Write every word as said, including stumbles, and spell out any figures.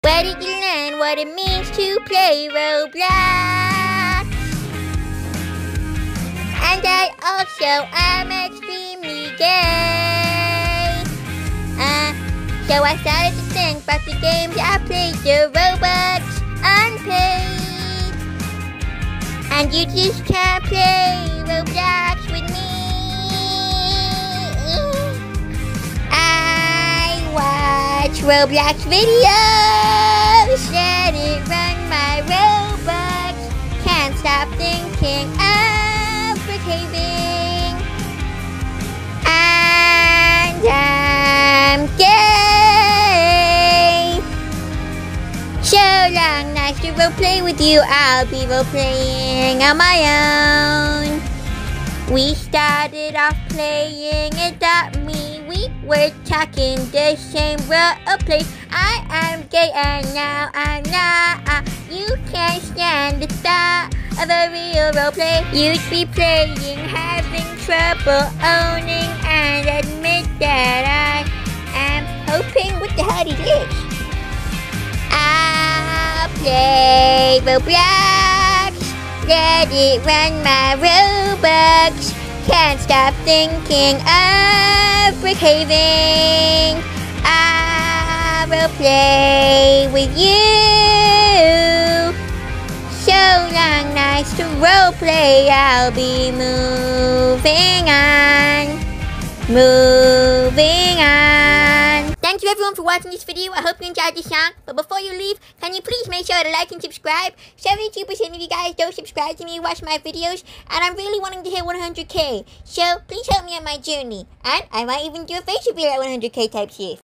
Where did you learn what it means to play Roblox? And I also am extremely gay. Uh, so I started to think about the games I played, the Roblox unpaid. And you just can't play Roblox with me. I watch Roblox videos, let it run my Roblox. Can't stop thinking of behaving. And I'm gay. So long, nice to roleplay with you. I'll be roleplaying on my own. We started off playing Adopt Me. We were talking the same roleplay. I am gay and now I'm not. You can't stand the thought of a real roleplay. You'd be playing, having trouble owning, and admit that I am hoping. What the hell is this? I'll play Roblox. Let it run my Robux. Can't stop thinking of behaving. I will play with you. So long, nice to roleplay. I'll be moving on. Moving on. Thank you everyone for watching this video. I hope you enjoyed this song. But before you leave, can you please make sure to like and subscribe? seventy-two percent of you guys don't subscribe to me, watch my videos, and I'm really wanting to hit one hundred K. So please help me on my journey. And I might even do a face reveal at one hundred K type shit.